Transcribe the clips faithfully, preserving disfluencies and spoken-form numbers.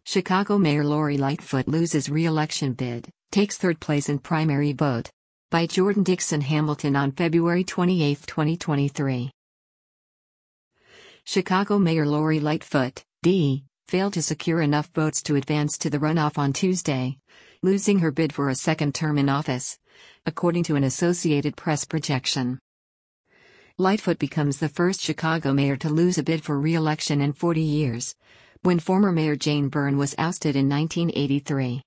Chicago Mayor Lori Lightfoot loses re-election bid, takes third place in primary vote. By Jordan Dixon Hamilton on February twenty-eighth, twenty twenty-three. Chicago Mayor Lori Lightfoot, D, failed to secure enough votes to advance to the runoff on Tuesday, losing her bid for a second term in office, according to an Associated Press projection. Lightfoot becomes the first Chicago mayor to lose a bid for re-election in forty years, when former Mayor Jane Byrne was ousted in nineteen eighty-three.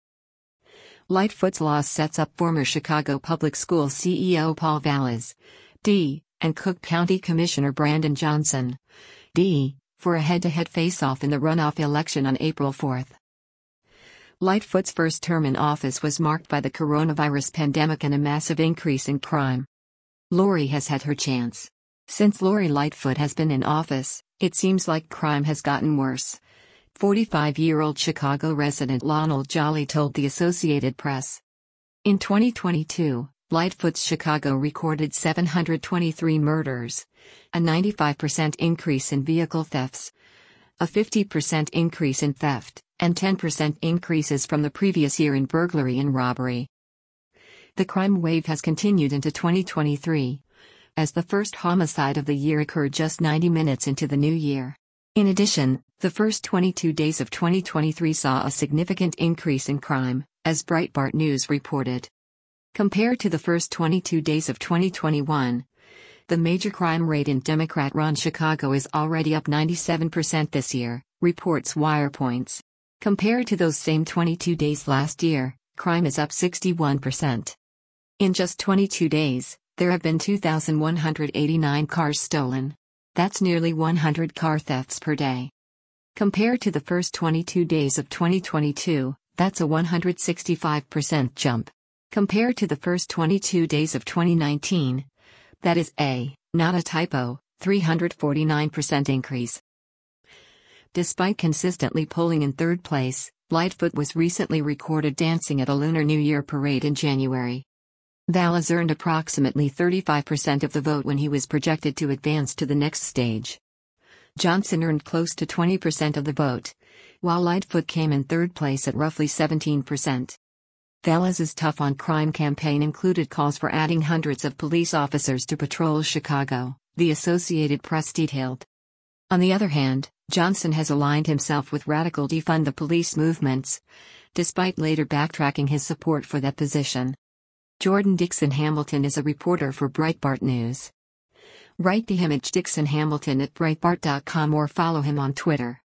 Lightfoot's loss sets up former Chicago Public Schools C E O Paul Vallas, D, and Cook County Commissioner Brandon Johnson, D, for a head-to-head face-off in the runoff election on April fourth. Lightfoot's first term in office was marked by the coronavirus pandemic and a massive increase in crime. Lori has had her chance. Since Lori Lightfoot has been in office, it seems like crime has gotten worse. forty-five-year-old Chicago resident Lionel Jolly told the Associated Press. In twenty twenty-two, Lightfoot's Chicago recorded seven hundred twenty-three murders, a ninety-five percent increase in vehicle thefts, a fifty percent increase in theft, and ten percent increases from the previous year in burglary and robbery. The crime wave has continued into twenty twenty-three, as the first homicide of the year occurred just ninety minutes into the new year. In addition, the first twenty-two days of twenty twenty-three saw a significant increase in crime, as Breitbart News reported. Compared to the first twenty-two days of twenty twenty-one, the major crime rate in Democrat-run Chicago is already up ninety-seven percent this year, reports WirePoints. Compared to those same twenty-two days last year, crime is up sixty-one percent. In just twenty-two days, there have been two thousand one hundred eighty-nine cars stolen. That's nearly one hundred car thefts per day. Compared to the first twenty-two days of twenty twenty-two, that's a one hundred sixty-five percent jump. Compared to the first twenty-two days of twenty nineteen, that is a, not a typo, three hundred forty-nine percent increase. Despite consistently polling in third place, Lightfoot was recently recorded dancing at a Lunar New Year parade in January. Vallas earned approximately thirty-five percent of the vote when he was projected to advance to the next stage. Johnson earned close to twenty percent of the vote, while Lightfoot came in third place at roughly seventeen percent. Vallas's Tough on Crime campaign included calls for adding hundreds of police officers to patrol Chicago, the Associated Press detailed. On the other hand, Johnson has aligned himself with radical defund the police movements, despite later backtracking his support for that position. Jordan Dixon Hamilton is a reporter for Breitbart News. Write to him at Dixon Hamilton at Breitbart dot com or follow him on Twitter.